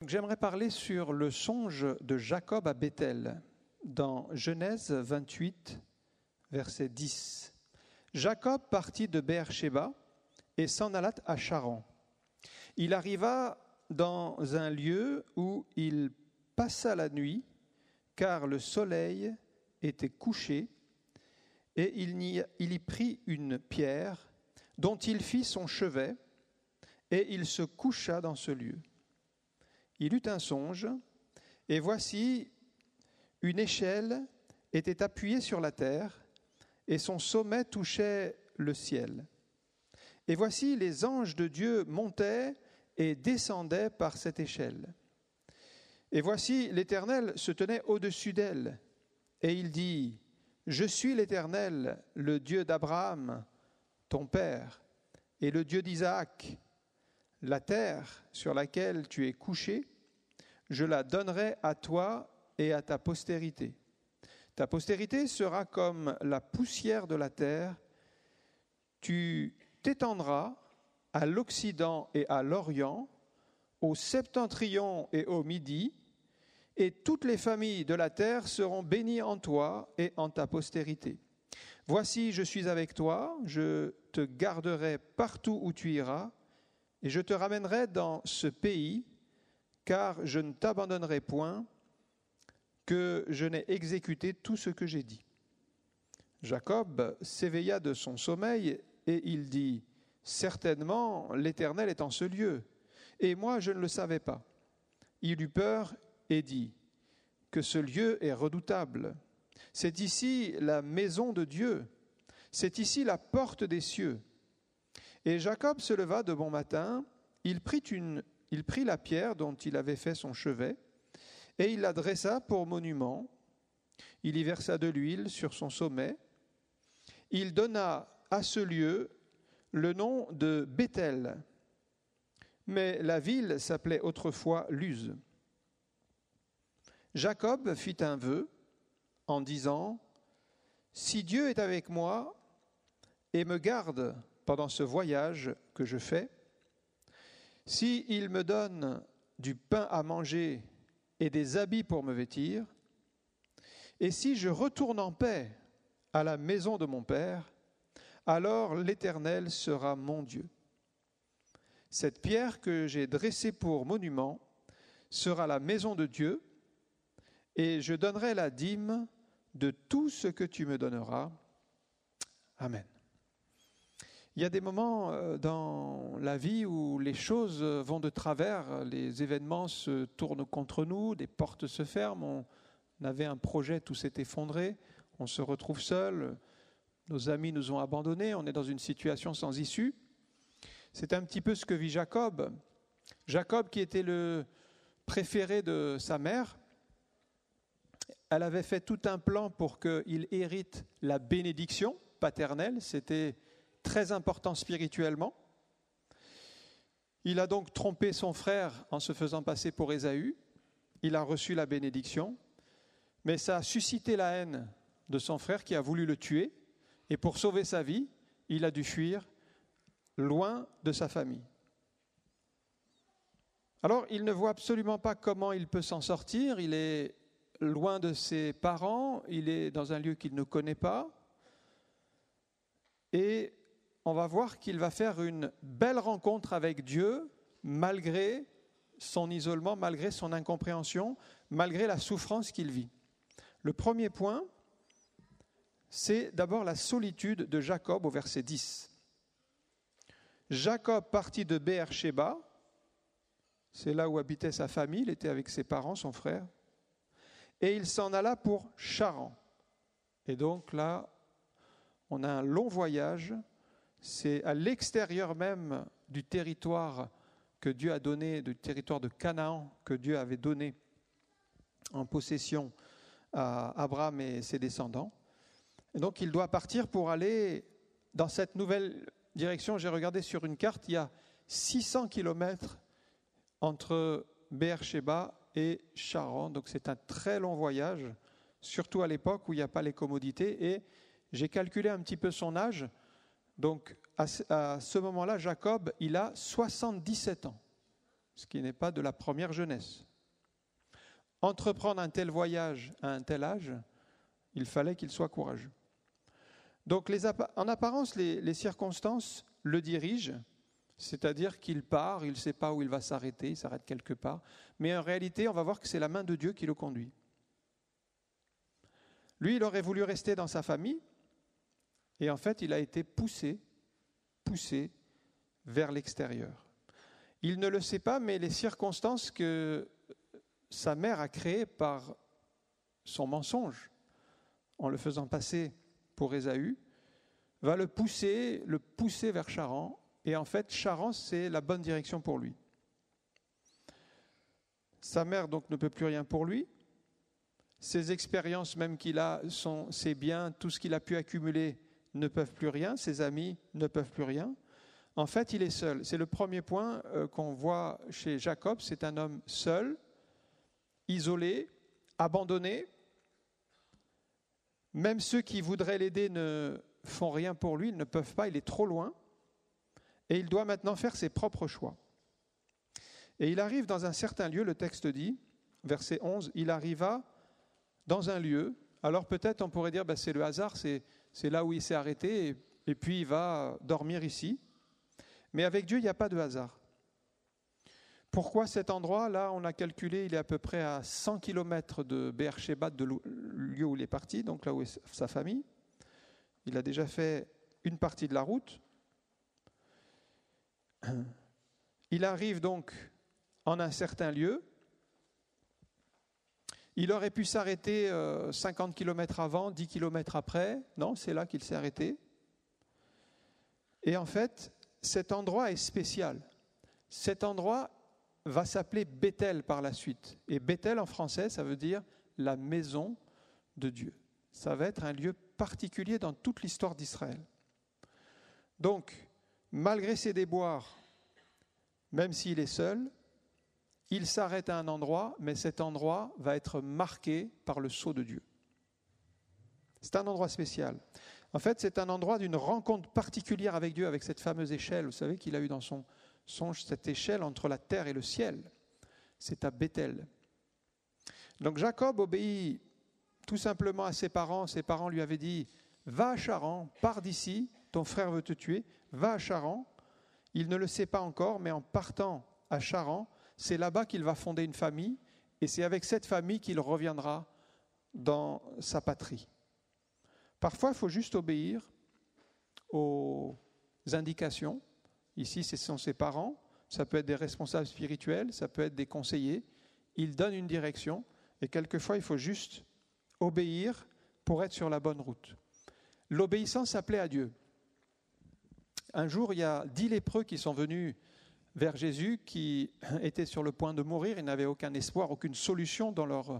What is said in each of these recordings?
J'aimerais parler sur le songe de Jacob à Béthel, dans Genèse 28, verset 10. Jacob partit de Beer-Shéba et s'en alla à Charan. Il arriva dans un lieu où il passa la nuit, car le soleil était couché, et il y prit une pierre dont il fit son chevet, et il se coucha dans ce lieu. Il eut un songe, et voici, une échelle était appuyée sur la terre, et son sommet touchait le ciel. Et voici, les anges de Dieu montaient et descendaient par cette échelle. Et voici, l'Éternel se tenait au-dessus d'elle, et il dit, « Je suis l'Éternel, le Dieu d'Abraham, ton père, et le Dieu d'Isaac. La terre sur laquelle tu es couché, je la donnerai à toi et à ta postérité. Ta postérité sera comme la poussière de la terre. Tu t'étendras à l'Occident et à l'Orient, au septentrion et au midi, et toutes les familles de la terre seront bénies en toi et en ta postérité. Voici, je suis avec toi, je te garderai partout où tu iras, et je te ramènerai dans ce pays, car je ne t'abandonnerai point, que je n'ai exécuté tout ce que j'ai dit. » Jacob s'éveilla de son sommeil, et il dit, « Certainement, l'Éternel est en ce lieu, et moi je ne le savais pas. » Il eut peur et dit, « Que ce lieu est redoutable. C'est ici la maison de Dieu, c'est ici la porte des cieux. » Et Jacob se leva de bon matin, il prit la pierre dont il avait fait son chevet, et il la dressa pour monument. Il y versa de l'huile sur son sommet. Il donna à ce lieu le nom de Béthel, mais la ville s'appelait autrefois Luz. Jacob fit un vœu en disant, « Si Dieu est avec moi et me garde pendant ce voyage que je fais, s'il me donne du pain à manger et des habits pour me vêtir, et si je retourne en paix à la maison de mon Père, alors l'Éternel sera mon Dieu. Cette pierre que j'ai dressée pour monument sera la maison de Dieu, et je donnerai la dîme de tout ce que tu me donneras. Amen. » Il y a des moments dans la vie où les choses vont de travers, les événements se tournent contre nous, des portes se ferment, on avait un projet, tout s'est effondré, on se retrouve seul, nos amis nous ont abandonnés, on est dans une situation sans issue. C'est un petit peu ce que vit Jacob. Jacob, qui était le préféré de sa mère, elle avait fait tout un plan pour qu'il hérite la bénédiction paternelle, c'était très important spirituellement. Il a donc trompé son frère en se faisant passer pour Ésaü. Il a reçu la bénédiction, mais ça a suscité la haine de son frère qui a voulu le tuer. Et pour sauver sa vie, il a dû fuir loin de sa famille. Alors, il ne voit absolument pas comment il peut s'en sortir. Il est loin de ses parents, il est dans un lieu qu'il ne connaît pas. Et on va voir qu'il va faire une belle rencontre avec Dieu, malgré son isolement, malgré son incompréhension, malgré la souffrance qu'il vit. Le premier point, c'est d'abord la solitude de Jacob au verset 10. Jacob partit de Beer-Shéba, c'est là où habitait sa famille, il était avec ses parents, son frère, et il s'en alla pour Charan. Et donc là, on a un long voyage. C'est à l'extérieur même du territoire que Dieu a donné, du territoire de Canaan que Dieu avait donné en possession à Abraham et ses descendants. Et donc il doit partir pour aller dans cette nouvelle direction. J'ai regardé sur une carte, il y a 600 kilomètres entre Beer-Shéba et Charan. Donc c'est un très long voyage, surtout à l'époque où il n'y a pas les commodités. Et j'ai calculé un petit peu son âge. Donc, à ce moment-là, Jacob, il a 77 ans. ce qui n'est pas de la première jeunesse. Entreprendre un tel voyage à un tel âge, il fallait qu'il soit courageux. Donc en apparence, les circonstances le dirigent, c'est-à-dire qu'il part, il ne sait pas où il va s'arrêter, il s'arrête quelque part, mais en réalité, on va voir que c'est la main de Dieu qui le conduit. Lui, il aurait voulu rester dans sa famille, et en fait, il a été poussé vers l'extérieur. Il ne le sait pas, mais les circonstances que sa mère a créées par son mensonge, en le faisant passer pour Ésaü, va le pousser vers Charan, et en fait, Charan, c'est la bonne direction pour lui. Sa mère, donc, ne peut plus rien pour lui. Ses expériences même qu'il a, ses biens, tout ce qu'il a pu accumuler ne peuvent plus rien, ses amis ne peuvent plus rien. En fait, il est seul. C'est le premier point qu'on voit chez Jacob, c'est un homme seul, isolé, abandonné. Même ceux qui voudraient l'aider ne font rien pour lui, ils ne peuvent pas, il est trop loin. Et il doit maintenant faire ses propres choix. Et il arrive dans un certain lieu, le texte dit, verset 11, il arriva dans un lieu, alors peut-être on pourrait dire c'est le hasard, c'est là où il s'est arrêté et puis il va dormir ici. Mais avec Dieu, il n'y a pas de hasard. Pourquoi cet endroit? Là, on a calculé, il est à peu près à 100 km de Beersheba, de lieu où il est parti, donc là où est sa famille. Il a déjà fait une partie de la route. Il arrive donc en un certain lieu. Il aurait pu s'arrêter 50 km avant, 10 km après. Non, c'est là qu'il s'est arrêté. Et en fait, cet endroit est spécial. Cet endroit va s'appeler Bethel par la suite. Et Bethel en français, ça veut dire la maison de Dieu. Ça va être un lieu particulier dans toute l'histoire d'Israël. Donc, malgré ses déboires, même s'il est seul, il s'arrête à un endroit, mais cet endroit va être marqué par le sceau de Dieu. C'est un endroit spécial. En fait, c'est un endroit d'une rencontre particulière avec Dieu, avec cette fameuse échelle, vous savez, qu'il a eu dans son songe, cette échelle entre la terre et le ciel. C'est à Bethel. Donc Jacob obéit tout simplement à ses parents. Ses parents lui avaient dit « Va à Charan, pars d'ici, ton frère veut te tuer, va à Charan ». Il ne le sait pas encore, mais en partant à Charan, c'est là-bas qu'il va fonder une famille, et c'est avec cette famille qu'il reviendra dans sa patrie. Parfois, il faut juste obéir aux indications. Ici, ce sont ses parents, ça peut être des responsables spirituels, ça peut être des conseillers. Ils donnent une direction, et quelquefois, il faut juste obéir pour être sur la bonne route. L'obéissance s'appelait à Dieu. Un jour, il y a 10 lépreux qui sont venus vers Jésus, qui étaient sur le point de mourir. Ils n'avaient aucun espoir, aucune solution dans leur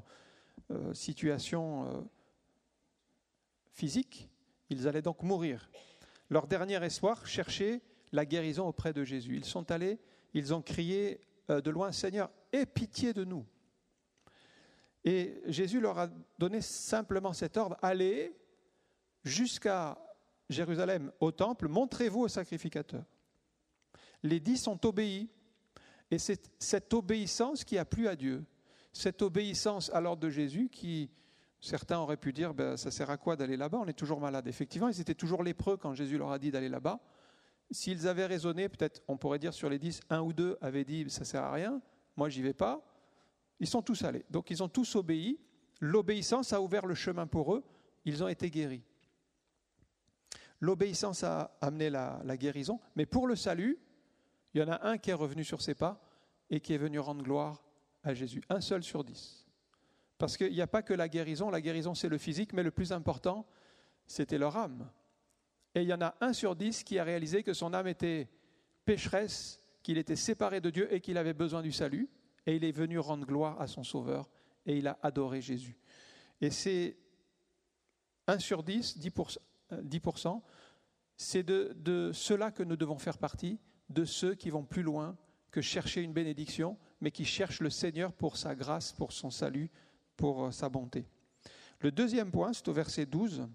situation physique. Ils allaient donc mourir. Leur dernier espoir, chercher la guérison auprès de Jésus. Ils sont allés, ils ont crié de loin, « Seigneur, aie pitié de nous ». Et Jésus leur a donné simplement cet ordre, « Allez jusqu'à Jérusalem, au temple, montrez-vous au sacrificateur ». Les 10 ont obéi, et c'est cette obéissance qui a plu à Dieu. Cette obéissance à l'ordre de Jésus qui, certains auraient pu dire, ça sert à quoi d'aller là-bas? On est toujours malade. Effectivement, ils étaient toujours lépreux quand Jésus leur a dit d'aller là-bas. S'ils avaient raisonné, peut-être on pourrait dire sur les 10, 1 ou 2 avaient dit, ça sert à rien, moi j'y vais pas. Ils sont tous allés. Donc ils ont tous obéi. L'obéissance a ouvert le chemin pour eux. Ils ont été guéris. L'obéissance a amené la guérison. Mais pour le salut, il y en a un qui est revenu sur ses pas et qui est venu rendre gloire à Jésus. 1 seul sur 10. Parce qu'il n'y a pas que la guérison c'est le physique, mais le plus important, c'était leur âme. Et il y en a 1 sur 10 qui a réalisé que son âme était pécheresse, qu'il était séparé de Dieu et qu'il avait besoin du salut. Et il est venu rendre gloire à son Sauveur et il a adoré Jésus. Et c'est 1 sur 10, 10%, c'est de ceux-là que nous devons faire partie, de ceux qui vont plus loin que chercher une bénédiction, mais qui cherchent le Seigneur pour sa grâce, pour son salut, pour sa bonté. Le deuxième point, c'est au verset 12,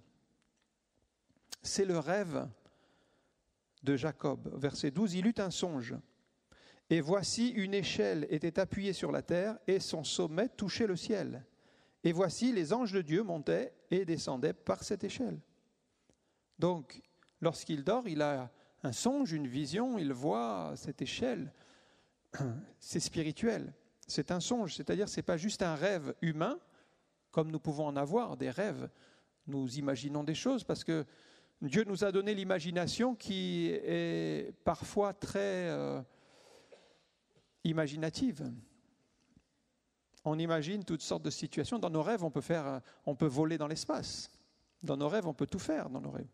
c'est le rêve de Jacob. Verset 12, il eut un songe, Et voici une échelle était appuyée sur la terre et son sommet touchait le ciel. Et voici les anges de Dieu montaient et descendaient par cette échelle. Donc, lorsqu'il dort, il a un songe, une vision, il voit cette échelle. C'est spirituel, c'est un songe, c'est-à-dire ce n'est pas juste un rêve humain, comme nous pouvons en avoir des rêves. Nous imaginons des choses parce que Dieu nous a donné l'imagination qui est parfois très imaginative. On imagine toutes sortes de situations. Dans nos rêves, on peut voler dans l'espace. Dans nos rêves, on peut tout faire dans nos rêves.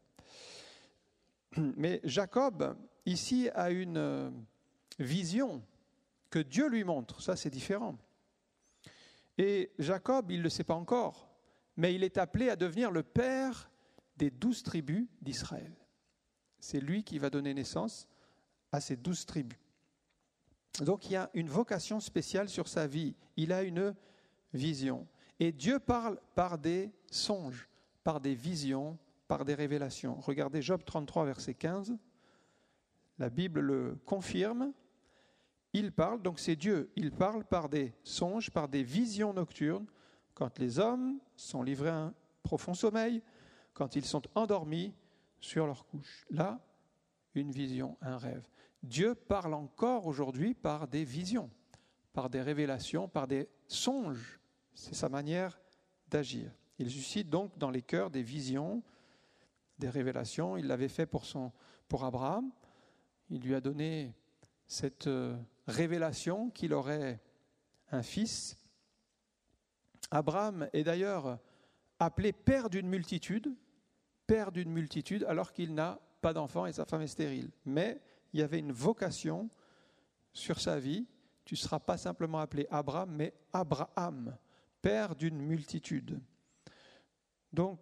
Mais Jacob, ici, a une vision que Dieu lui montre. Ça, c'est différent. Et Jacob, il ne le sait pas encore, mais il est appelé à devenir le père des 12 tribus d'Israël. C'est lui qui va donner naissance à ces 12 tribus. Donc il y a une vocation spéciale sur sa vie. Il a une vision. Et Dieu parle par des songes, par des visions, par des révélations. Regardez Job 33, verset 15. La Bible le confirme. Il parle, donc c'est Dieu, il parle par des songes, par des visions nocturnes, quand les hommes sont livrés à un profond sommeil, quand ils sont endormis sur leur couche. Là, une vision, un rêve. Dieu parle encore aujourd'hui par des visions, par des révélations, par des songes. C'est sa manière d'agir. Il suscite donc dans les cœurs des visions, des révélations. Il l'avait fait pour Abraham. Il lui a donné cette révélation qu'il aurait un fils. Abraham est d'ailleurs appelé père d'une multitude, alors qu'il n'a pas d'enfant et sa femme est stérile. Mais il y avait une vocation sur sa vie. Tu ne seras pas simplement appelé Abraham, mais Abraham, père d'une multitude. Donc,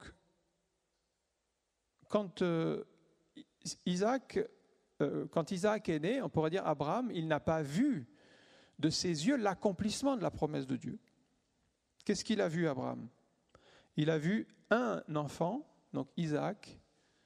quand Isaac est né, on pourrait dire Abraham, il n'a pas vu de ses yeux l'accomplissement de la promesse de Dieu. Qu'est-ce qu'il a vu, Abraham ? Il a vu un enfant, donc Isaac,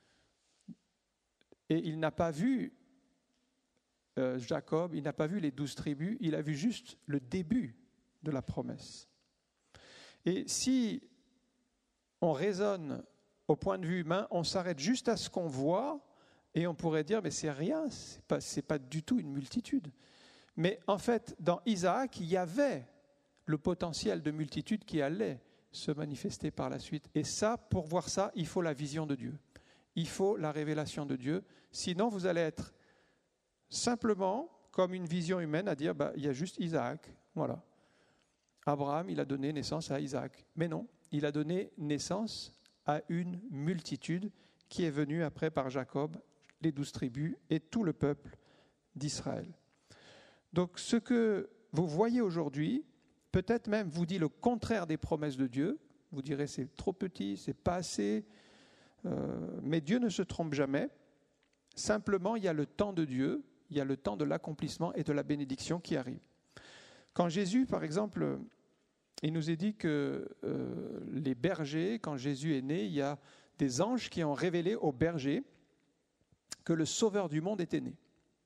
et il n'a pas vu Jacob, il n'a pas vu les 12 tribus, il a vu juste le début de la promesse. Et si on raisonne au point de vue humain, on s'arrête juste à ce qu'on voit et on pourrait dire, mais c'est rien, c'est pas du tout une multitude. Mais en fait, dans Isaac, il y avait le potentiel de multitude qui allait se manifester par la suite. Et ça, pour voir ça, il faut la vision de Dieu. Il faut la révélation de Dieu. Sinon, vous allez être simplement comme une vision humaine à dire, il y a juste Isaac, voilà. Abraham, il a donné naissance à Isaac. Mais non, il a donné naissance à une multitude qui est venue après par Jacob, les 12 tribus et tout le peuple d'Israël. Donc ce que vous voyez aujourd'hui, peut-être même vous dit le contraire des promesses de Dieu. Vous direz c'est trop petit, c'est pas assez. Mais Dieu ne se trompe jamais. Simplement, il y a le temps de Dieu, il y a le temps de l'accomplissement et de la bénédiction qui arrive. Quand Jésus, par exemple, il nous est dit que les bergers, quand Jésus est né, il y a des anges qui ont révélé aux bergers que le Sauveur du monde était né.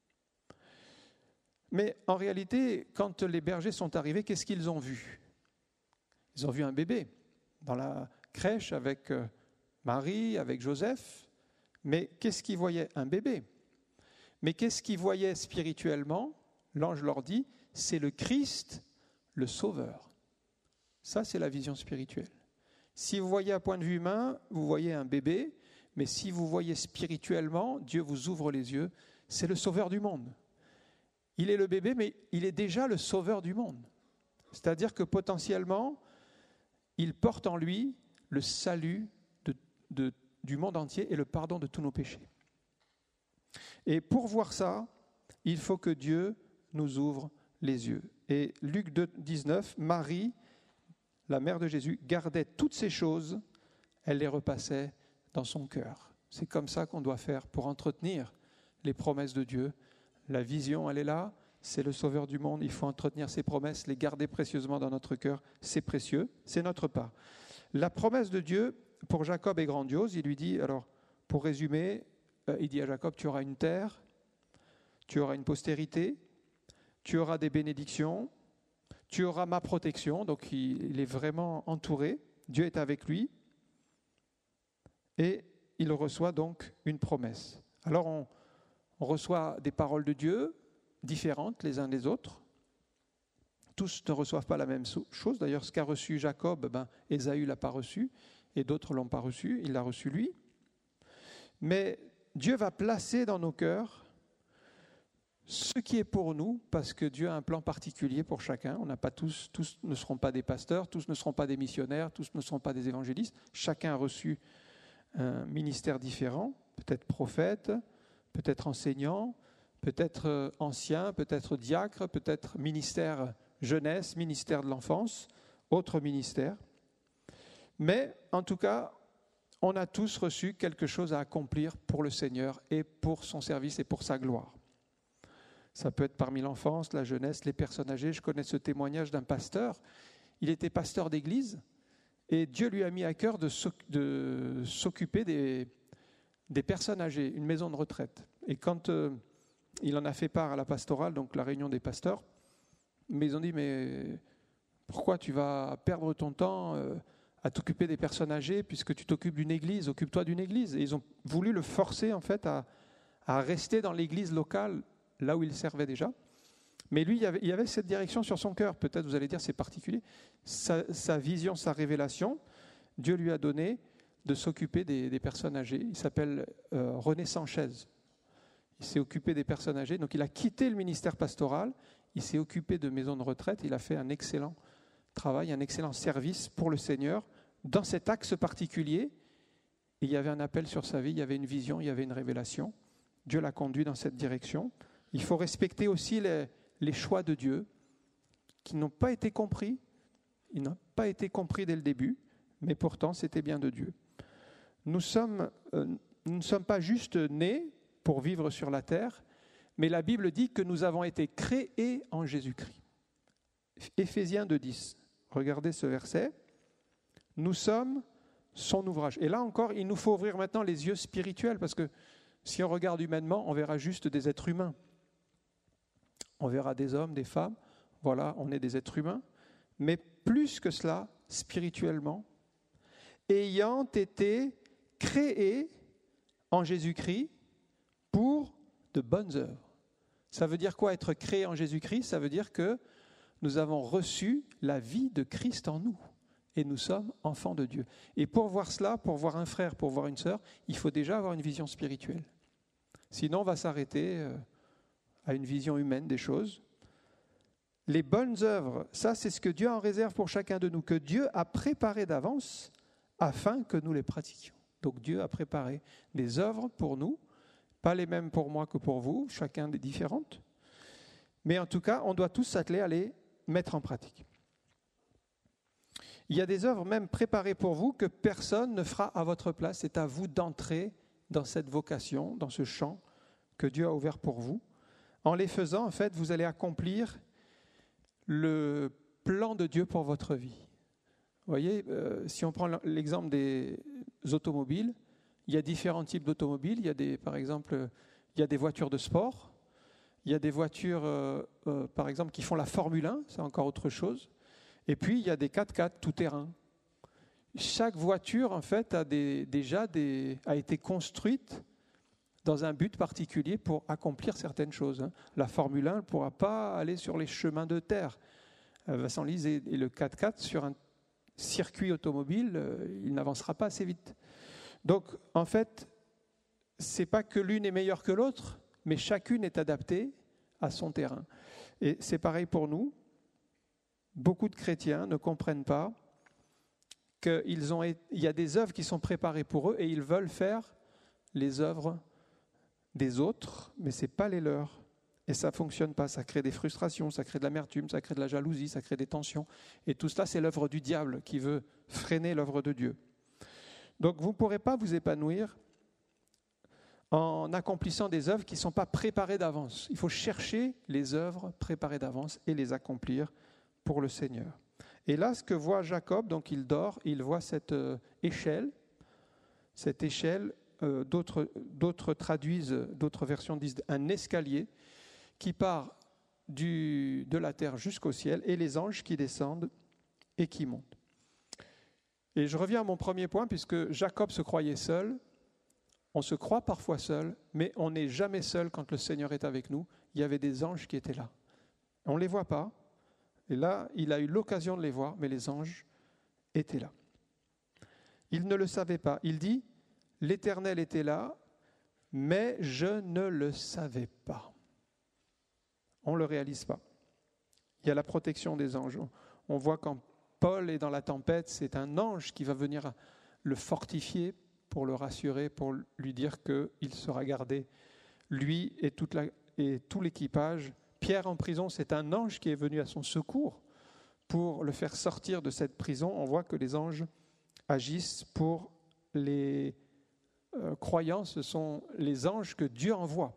Mais en réalité, quand les bergers sont arrivés, qu'est-ce qu'ils ont vu ? Ils ont vu un bébé dans la crèche avec Marie, avec Joseph. Mais qu'est-ce qu'ils voyaient ? Un bébé. Mais qu'est-ce qu'ils voyaient spirituellement ? L'ange leur dit, c'est le Christ, le Sauveur. Ça, c'est la vision spirituelle. Si vous voyez à point de vue humain, vous voyez un bébé, mais si vous voyez spirituellement, Dieu vous ouvre les yeux, c'est le Sauveur du monde. Il est le bébé, mais il est déjà le Sauveur du monde. C'est-à-dire que potentiellement, il porte en lui le salut du monde entier et le pardon de tous nos péchés. Et pour voir ça, il faut que Dieu nous ouvre les yeux. Et Luc 2, 19, Marie, la mère de Jésus, gardait toutes ces choses, elle les repassait dans son cœur. C'est comme ça qu'on doit faire pour entretenir les promesses de Dieu. La vision, elle est là, c'est le Sauveur du monde, il faut entretenir ses promesses, les garder précieusement dans notre cœur, c'est précieux, c'est notre part. La promesse de Dieu, pour Jacob, est grandiose. Il lui dit, alors, pour résumer, il dit à Jacob, tu auras une terre, tu auras une postérité, tu auras des bénédictions, tu auras ma protection. Donc il est vraiment entouré, Dieu est avec lui et il reçoit donc une promesse. Alors on reçoit des paroles de Dieu différentes les uns des autres. Tous ne reçoivent pas la même chose. D'ailleurs, ce qu'a reçu Jacob, Ésaü ne l'a pas reçu et d'autres ne l'ont pas reçu, il l'a reçu lui. Mais Dieu va placer dans nos cœurs ce qui est pour nous, parce que Dieu a un plan particulier pour chacun. On n'a pas tous ne seront pas des pasteurs, tous ne seront pas des missionnaires, tous ne seront pas des évangélistes. Chacun a reçu un ministère différent, peut-être prophète, peut-être enseignant, peut-être ancien, peut-être diacre, peut-être ministère jeunesse, ministère de l'enfance, autre ministère. Mais en tout cas, on a tous reçu quelque chose à accomplir pour le Seigneur et pour son service et pour sa gloire. Ça peut être parmi l'enfance, la jeunesse, les personnes âgées. Je connais ce témoignage d'un pasteur. Il était pasteur d'église et Dieu lui a mis à cœur de s'occuper des personnes âgées, une maison de retraite. Et quand il en a fait part à la pastorale, donc la réunion des pasteurs, mais ils ont dit, mais pourquoi tu vas perdre ton temps à t'occuper des personnes âgées puisque tu t'occupes d'une église, occupe-toi d'une église. Et ils ont voulu le forcer en fait à rester dans l'église locale, là où il servait déjà. Mais lui, il y avait cette direction sur son cœur. Peut-être vous allez dire c'est particulier. Sa vision, sa révélation, Dieu lui a donné de s'occuper des personnes âgées. Il s'appelle René Sanchez. Il s'est occupé des personnes âgées. Donc il a quitté le ministère pastoral, il s'est occupé de maisons de retraite. Il a fait un excellent travail, un excellent service pour le Seigneur dans cet axe particulier. Et il y avait un appel sur sa vie, il y avait une vision, il y avait une révélation. Dieu l'a conduit dans cette direction. Il faut respecter aussi les choix de Dieu qui n'ont pas été compris. Ils n'ont pas été compris dès le début, mais pourtant c'était bien de Dieu. Nous ne sommes pas juste nés pour vivre sur la terre, mais la Bible dit que nous avons été créés en Jésus-Christ. Éphésiens 2,10. Regardez ce verset. Nous sommes son ouvrage. Et là encore, il nous faut ouvrir maintenant les yeux spirituels, parce que si on regarde humainement, on verra juste des êtres humains. On verra des hommes, des femmes. Voilà, on est des êtres humains. Mais plus que cela, spirituellement, ayant été créés en Jésus-Christ pour de bonnes œuvres. Ça veut dire quoi être créé en Jésus-Christ? Ça veut dire que nous avons reçu la vie de Christ en nous et nous sommes enfants de Dieu. Et pour voir cela, pour voir un frère, pour voir une sœur, il faut déjà avoir une vision spirituelle. Sinon, on va s'arrêter à une vision humaine des choses. Les bonnes œuvres, ça c'est ce que Dieu en réserve pour chacun de nous, que Dieu a préparé d'avance afin que nous les pratiquions. Donc Dieu a préparé des œuvres pour nous, pas les mêmes pour moi que pour vous, chacun des différentes. Mais en tout cas, on doit tous s'atteler à les mettre en pratique. Il y a des œuvres même préparées pour vous que personne ne fera à votre place. C'est à vous d'entrer dans cette vocation, dans ce champ que Dieu a ouvert pour vous. En les faisant, en fait, vous allez accomplir le plan de Dieu pour votre vie. Vous voyez, si on prend l'exemple des automobiles, il y a différents types d'automobiles. Il y a par exemple, il y a des voitures de sport. Il y a des voitures, par exemple, qui font la Formule 1, c'est encore autre chose. Et puis, il y a des 4x4 tout-terrain. Chaque voiture, en fait, a été construite dans un but particulier pour accomplir certaines choses. La Formule 1 ne pourra pas aller sur les chemins de terre. Elle va s'enliser. Et le 4x4, sur un circuit automobile, il n'avancera pas assez vite. Donc, en fait, ce n'est pas que l'une est meilleure que l'autre, mais chacune est adaptée à son terrain. Et c'est pareil pour nous. Beaucoup de chrétiens ne comprennent pas qu'il y a des œuvres qui sont préparées pour eux et ils veulent faire les œuvres des autres, mais ce n'est pas les leurs. Et ça ne fonctionne pas. Ça crée des frustrations, ça crée de l'amertume, ça crée de la jalousie, ça crée des tensions. Et tout cela, c'est l'œuvre du diable qui veut freiner l'œuvre de Dieu. Donc vous ne pourrez pas vous épanouir en accomplissant des œuvres qui ne sont pas préparées d'avance. Il faut chercher les œuvres préparées d'avance et les accomplir pour le Seigneur. Et là, ce que voit Jacob, donc il dort, il voit cette échelle, d'autres traduisent, d'autres versions disent un escalier qui part de la terre jusqu'au ciel et les anges qui descendent et qui montent. Et je reviens à mon premier point, puisque Jacob se croyait seul. On se croit parfois seul, mais on n'est jamais seul quand le Seigneur est avec nous. Il y avait des anges qui étaient là. On ne les voit pas. Et là, il a eu l'occasion de les voir, mais les anges étaient là. Il ne le savait pas. Il dit, l'Éternel était là, mais je ne le savais pas. On ne le réalise pas. Il y a la protection des anges. On voit quand Paul est dans la tempête, c'est un ange qui va venir le fortifier pour le rassurer, pour lui dire qu'il sera gardé, lui et tout l'équipage. Pierre en prison, c'est un ange qui est venu à son secours pour le faire sortir de cette prison. On voit que les anges agissent pour les croyants. Ce sont les anges que Dieu envoie,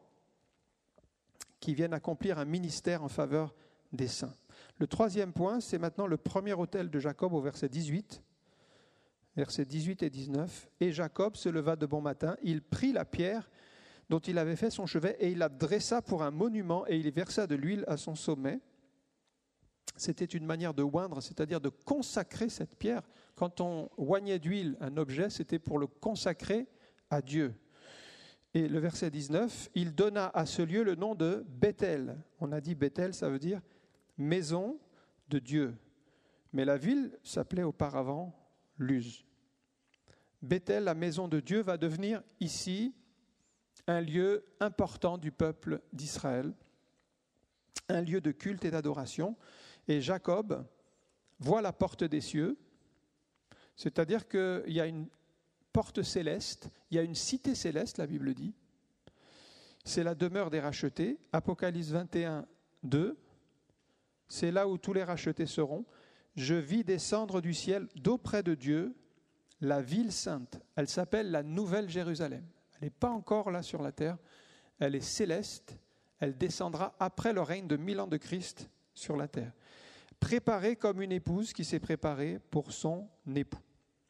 qui viennent accomplir un ministère en faveur des saints. Le troisième point, c'est maintenant le premier autel de Jacob au verset 18. Versets 18 et 19. « Et Jacob se leva de bon matin, il prit la pierre dont il avait fait son chevet et il la dressa pour un monument et il versa de l'huile à son sommet. » C'était une manière de oindre, c'est-à-dire de consacrer cette pierre. Quand on oignait d'huile un objet, c'était pour le consacrer à Dieu. Et le verset 19, « Il donna à ce lieu le nom de Béthel. » On a dit Béthel, ça veut dire maison de Dieu. Mais la ville s'appelait auparavant Luz. Béthel, la maison de Dieu, va devenir ici un lieu important du peuple d'Israël, un lieu de culte et d'adoration. Et Jacob voit la porte des cieux, c'est-à-dire qu'il y a une porte céleste, il y a une cité céleste, la Bible dit. C'est la demeure des rachetés. Apocalypse 21, 2. C'est là où tous les rachetés seront. Je vis descendre du ciel d'auprès de Dieu la ville sainte. Elle s'appelle la Nouvelle Jérusalem. Elle n'est pas encore là sur la terre. Elle est céleste. Elle descendra après le règne de 1000 ans de Christ sur la terre. Préparée comme une épouse qui s'est préparée pour son époux.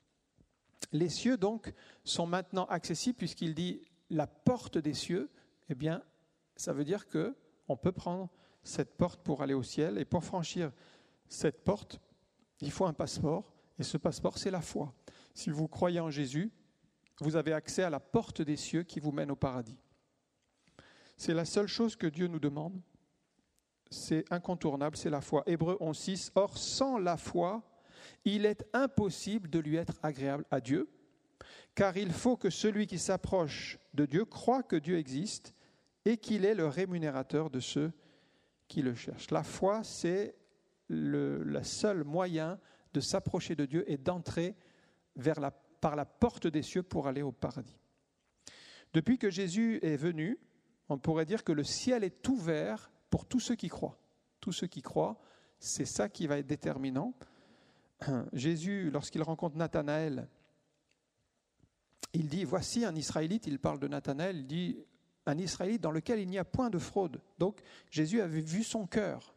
Les cieux, donc, sont maintenant accessibles puisqu'il dit la porte des cieux. Eh bien, ça veut dire qu'on peut prendre cette porte pour aller au ciel. Et pour franchir cette porte, il faut un passeport. Et ce passeport, c'est la foi. Si vous croyez en Jésus, vous avez accès à la porte des cieux qui vous mène au paradis. C'est la seule chose que Dieu nous demande. C'est incontournable, c'est la foi. Hébreux 11:6. Or, sans la foi, il est impossible de lui être agréable à Dieu, car il faut que celui qui s'approche de Dieu croie que Dieu existe et qu'il est le rémunérateur de ceux qui le cherchent. La foi, c'est le seul moyen de s'approcher de Dieu et d'entrer par la porte des cieux pour aller au paradis. Depuis que Jésus est venu, on pourrait dire que le ciel est ouvert pour tous ceux qui croient. Tous ceux qui croient, c'est ça qui va être déterminant. Jésus, lorsqu'il rencontre Nathanaël, il dit, voici un Israélite, il parle de Nathanaël, il dit, un Israélite dans lequel il n'y a point de fraude. Donc Jésus avait vu son cœur.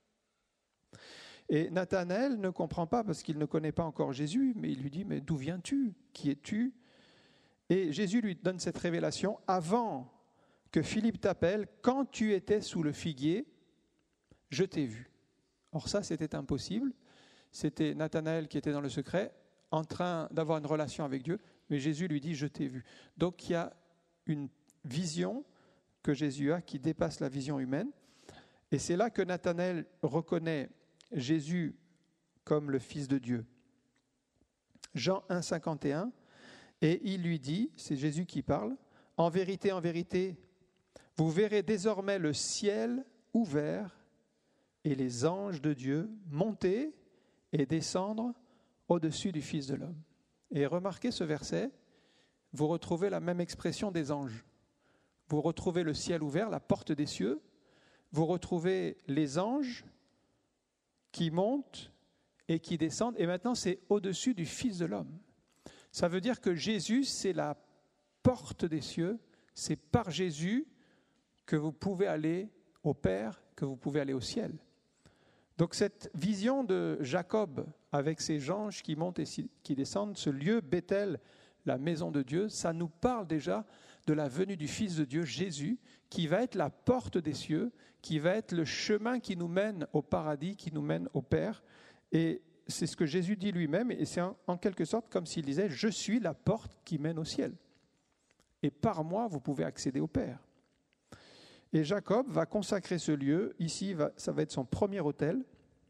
Et Nathanaël ne comprend pas parce qu'il ne connaît pas encore Jésus, mais il lui dit, mais d'où viens-tu ? Qui es-tu ? Et Jésus lui donne cette révélation, avant que Philippe t'appelle, quand tu étais sous le figuier, je t'ai vu. Or ça, c'était impossible. C'était Nathanaël qui était dans le secret, en train d'avoir une relation avec Dieu, mais Jésus lui dit, je t'ai vu. Donc il y a une vision que Jésus a qui dépasse la vision humaine. Et c'est là que Nathanaël reconnaît Jésus comme le Fils de Dieu. Jean 1, 51, et il lui dit, c'est Jésus qui parle, en vérité, vous verrez désormais le ciel ouvert et les anges de Dieu monter et descendre au-dessus du Fils de l'homme. Et remarquez ce verset, vous retrouvez la même expression des anges. Vous retrouvez le ciel ouvert, la porte des cieux, vous retrouvez les anges qui montent et qui descendent, et maintenant c'est au-dessus du Fils de l'homme. Ça veut dire que Jésus, c'est la porte des cieux, c'est par Jésus que vous pouvez aller au Père, que vous pouvez aller au ciel. Donc cette vision de Jacob avec ses anges qui montent et qui descendent, ce lieu Béthel, la maison de Dieu, ça nous parle déjà de la venue du Fils de Dieu, Jésus, qui va être la porte des cieux, qui va être le chemin qui nous mène au paradis, qui nous mène au Père. Et c'est ce que Jésus dit lui-même, et c'est en quelque sorte comme s'il disait « Je suis la porte qui mène au ciel. Et par moi, vous pouvez accéder au Père. » Et Jacob va consacrer ce lieu. Ici, ça va être son premier autel.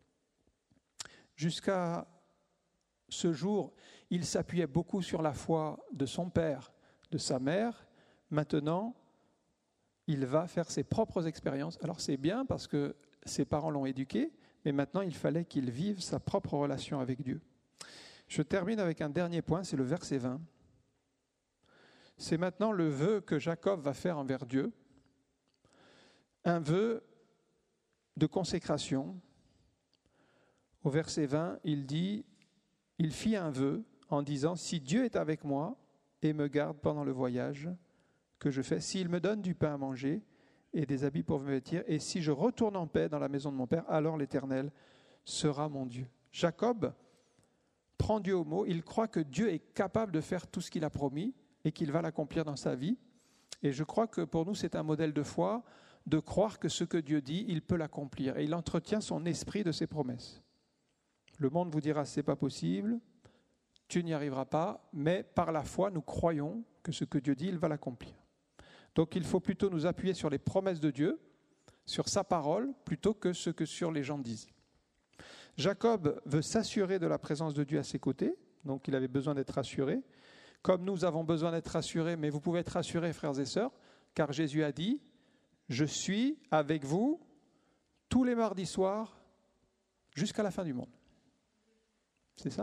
Jusqu'à ce jour, il s'appuyait beaucoup sur la foi de son père, de sa mère. Maintenant, il va faire ses propres expériences. Alors c'est bien parce que ses parents l'ont éduqué, mais maintenant il fallait qu'il vive sa propre relation avec Dieu. Je termine avec un dernier point, c'est le verset 20. C'est maintenant le vœu que Jacob va faire envers Dieu. Un vœu de consécration. Au verset 20, il dit, il fit un vœu en disant, si Dieu est avec moi et me garde pendant le voyage que je fais, s'il me donne du pain à manger et des habits pour me vêtir, et si je retourne en paix dans la maison de mon Père, alors l'Éternel sera mon Dieu. Jacob prend Dieu au mot, il croit que Dieu est capable de faire tout ce qu'il a promis et qu'il va l'accomplir dans sa vie. Et je crois que pour nous, c'est un modèle de foi, de croire que ce que Dieu dit, il peut l'accomplir. Et il entretient son esprit de ses promesses. Le monde vous dira, c'est pas possible, tu n'y arriveras pas, mais par la foi, nous croyons que ce que Dieu dit, il va l'accomplir. Donc il faut plutôt nous appuyer sur les promesses de Dieu, sur sa parole, plutôt que ce que sur les gens disent. Jacob veut s'assurer de la présence de Dieu à ses côtés, donc il avait besoin d'être rassuré. Comme nous avons besoin d'être rassurés, mais vous pouvez être rassurés, frères et sœurs, car Jésus a dit, je suis avec vous tous les mardis soirs jusqu'à la fin du monde. C'est ça ?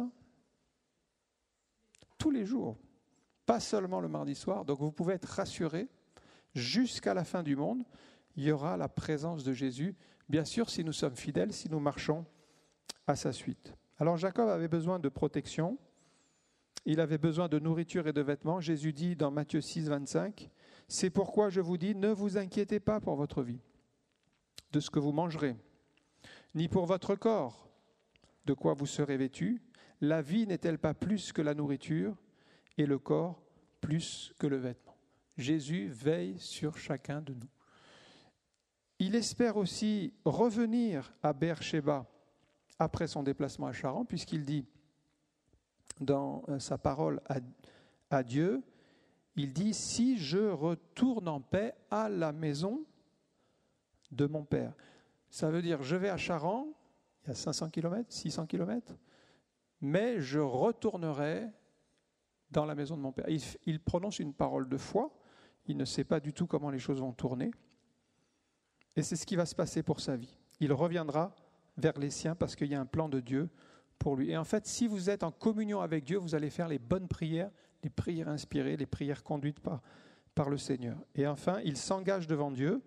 Tous les jours, pas seulement le mardi soir. Donc vous pouvez être rassurés, jusqu'à la fin du monde, il y aura la présence de Jésus. Bien sûr, si nous sommes fidèles, si nous marchons à sa suite. Alors Jacob avait besoin de protection, il avait besoin de nourriture et de vêtements. Jésus dit dans Matthieu 6, 25, « C'est pourquoi je vous dis, ne vous inquiétez pas pour votre vie, de ce que vous mangerez, ni pour votre corps, de quoi vous serez vêtus. La vie n'est-elle pas plus que la nourriture et le corps plus que le vêtement ?» Jésus veille sur chacun de nous. Il espère aussi revenir à Beer-Shéba après son déplacement à Charan, puisqu'il dit dans sa parole à Dieu, il dit « Si je retourne en paix à la maison de mon Père ». Ça veut dire, je vais à Charan, il y a 500 km, 600 km, mais je retournerai dans la maison de mon Père. Il prononce une parole de foi, il ne sait pas du tout comment les choses vont tourner, et c'est ce qui va se passer pour sa vie. Il reviendra vers les siens parce qu'il y a un plan de Dieu pour lui. Et en fait, si vous êtes en communion avec Dieu, vous allez faire les bonnes prières, les prières inspirées, les prières conduites par le Seigneur. Et enfin, il s'engage devant Dieu.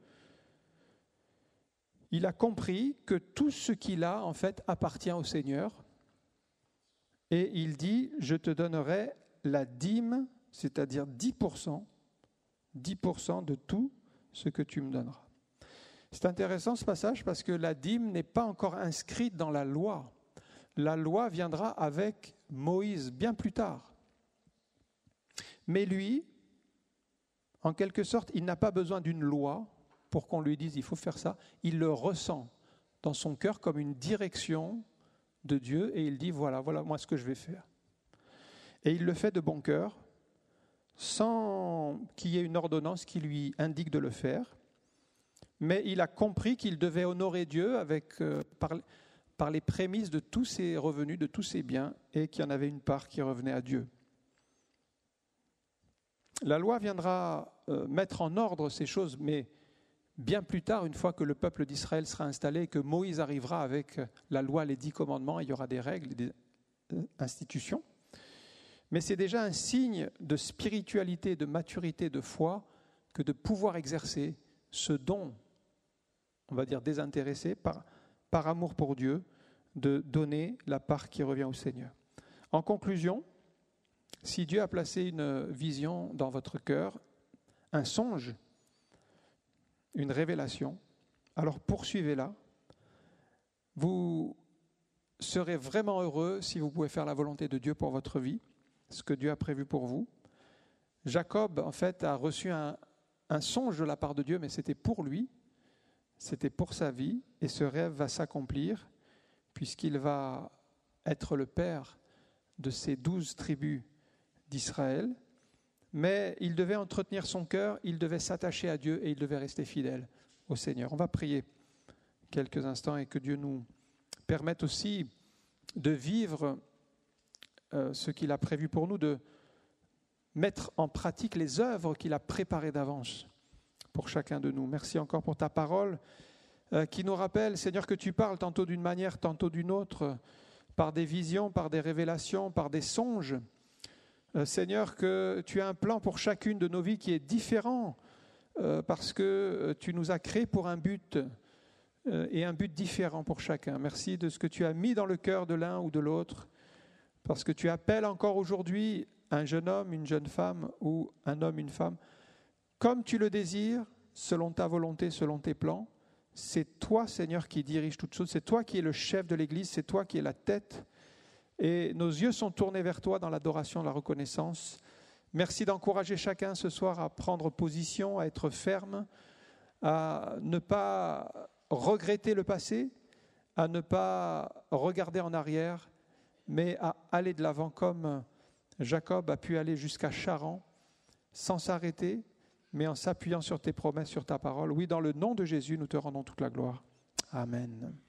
Il a compris que tout ce qu'il a, en fait, appartient au Seigneur. Et il dit, je te donnerai la dîme, c'est-à-dire 10% de tout ce que tu me donneras. C'est intéressant ce passage parce que la dîme n'est pas encore inscrite dans la loi. La loi viendra avec Moïse bien plus tard. Mais lui, en quelque sorte, il n'a pas besoin d'une loi pour qu'on lui dise il faut faire ça. Il le ressent dans son cœur comme une direction de Dieu et il dit voilà moi ce que je vais faire. Et il le fait de bon cœur, sans qu'il y ait une ordonnance qui lui indique de le faire. Mais il a compris qu'il devait honorer Dieu par les prémices de tous ses revenus, de tous ses biens, et qu'il y en avait une part qui revenait à Dieu. La loi viendra mettre en ordre ces choses, mais bien plus tard, une fois que le peuple d'Israël sera installé, que Moïse arrivera avec la loi, les 10 commandements, il y aura des règles, des institutions. Mais c'est déjà un signe de spiritualité, de maturité, de foi, que de pouvoir exercer ce don, on va dire désintéressé, par amour pour Dieu, de donner la part qui revient au Seigneur. En conclusion, si Dieu a placé une vision dans votre cœur, un songe, une révélation, alors poursuivez-la. Vous serez vraiment heureux si vous pouvez faire la volonté de Dieu pour votre vie, ce que Dieu a prévu pour vous. Jacob, en fait, a reçu un songe de la part de Dieu, mais c'était pour lui. C'était pour sa vie et ce rêve va s'accomplir puisqu'il va être le père de ces 12 tribus d'Israël. Mais il devait entretenir son cœur, il devait s'attacher à Dieu et il devait rester fidèle au Seigneur. On va prier quelques instants et que Dieu nous permette aussi de vivre ce qu'il a prévu pour nous, de mettre en pratique les œuvres qu'il a préparées d'avance pour chacun de nous. Merci encore pour ta parole qui nous rappelle, Seigneur, que tu parles tantôt d'une manière, tantôt d'une autre, par des visions, par des révélations, par des songes. Seigneur, que tu as un plan pour chacune de nos vies qui est différent parce que tu nous as créés pour un but et un but différent pour chacun. Merci de ce que tu as mis dans le cœur de l'un ou de l'autre parce que tu appelles encore aujourd'hui un jeune homme, une jeune femme ou un homme, une femme, comme tu le désires, selon ta volonté, selon tes plans. C'est toi, Seigneur, qui dirige toutes choses. C'est toi qui es le chef de l'Église, c'est toi qui es la tête. Et nos yeux sont tournés vers toi dans l'adoration, la reconnaissance. Merci d'encourager chacun ce soir à prendre position, à être ferme, à ne pas regretter le passé, à ne pas regarder en arrière, mais à aller de l'avant comme Jacob a pu aller jusqu'à Charan, sans s'arrêter, mais en s'appuyant sur tes promesses, sur ta parole. Oui, dans le nom de Jésus, nous te rendons toute la gloire. Amen.